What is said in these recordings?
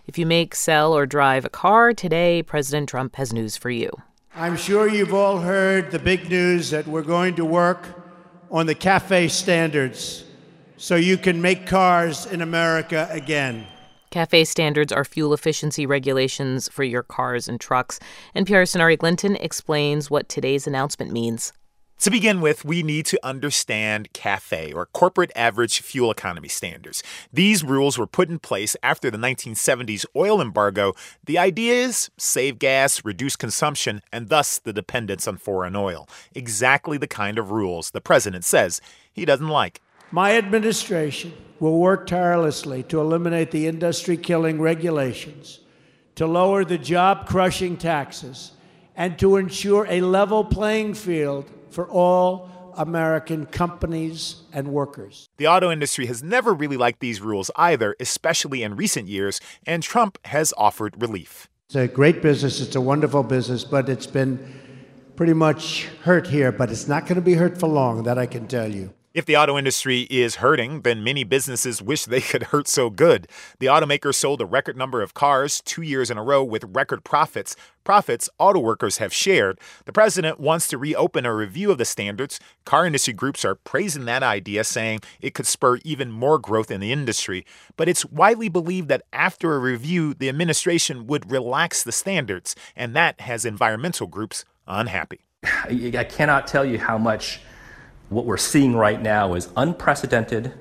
If you make, sell, or drive a car, today President Trump has news for you. I'm sure you've all heard the big news that we're going to work on the CAFE standards so you can make cars in America again. CAFE standards are fuel efficiency regulations for your cars and trucks. NPR's Sonari Glinton explains what today's announcement means. To begin with, we need to understand CAFE, or Corporate Average Fuel Economy Standards. These rules were put in place after the 1970s oil embargo. The idea is save gas, reduce consumption, and thus the dependence on foreign oil. Exactly the kind of rules the president says he doesn't like. My administration will work tirelessly to eliminate the industry-killing regulations, to lower the job-crushing taxes, and to ensure a level playing field for all American companies and workers. The auto industry has never really liked these rules either, especially in recent years, and Trump has offered relief. It's a great business. It's a wonderful business, but it's been pretty much hurt here. But it's not going to be hurt for long, that I can tell you. If the auto industry is hurting, then many businesses wish they could hurt so good. The automaker sold a record number of cars 2 years in a row with record profits. Profits auto workers have shared. The president wants to reopen a review of the standards. Car industry groups are praising that idea, saying it could spur even more growth in the industry. But it's widely believed that after a review, the administration would relax the standards, and that has environmental groups unhappy. I cannot tell you how much what we're seeing right now is unprecedented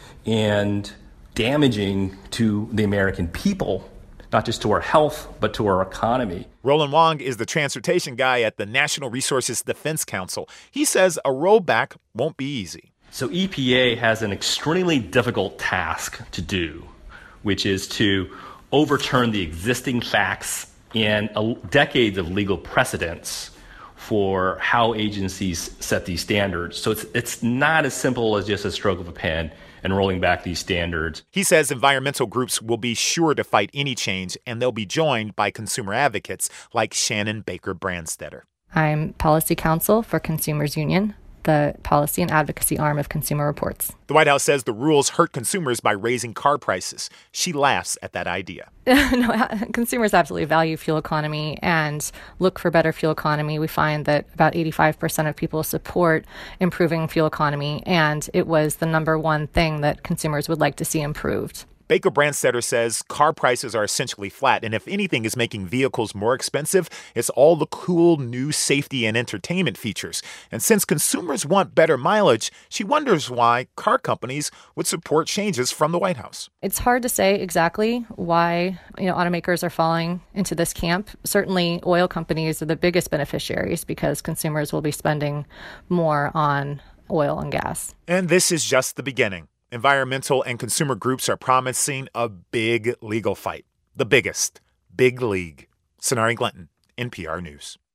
and damaging to the American people, not just to our health, but to our economy. Roland Wong is the transportation guy at the National Resources Defense Council. He says a rollback won't be easy. So EPA has an extremely difficult task to do, which is to overturn the existing facts and decades of legal precedents for how agencies set these standards. So it's not as simple as just a stroke of a pen and rolling back these standards. He says environmental groups will be sure to fight any change, and they'll be joined by consumer advocates like Shannon Baker Branstetter. I'm policy counsel for Consumers Union, the policy and advocacy arm of Consumer Reports. The White House says the rules hurt consumers by raising car prices. She laughs at that idea. No, consumers absolutely value fuel economy and look for better fuel economy. We find that about 85% of people support improving fuel economy, and it was the number one thing that consumers would like to see improved. Baker Branstetter says car prices are essentially flat, and if anything is making vehicles more expensive, it's all the cool new safety and entertainment features. And since consumers want better mileage, she wonders why car companies would support changes from the White House. It's hard to say exactly why automakers are falling into this camp. Certainly, oil companies are the biggest beneficiaries because consumers will be spending more on oil and gas. And this is just the beginning. Environmental and consumer groups are promising a big legal fight. The biggest. Big league. Sonari Glinton, NPR News.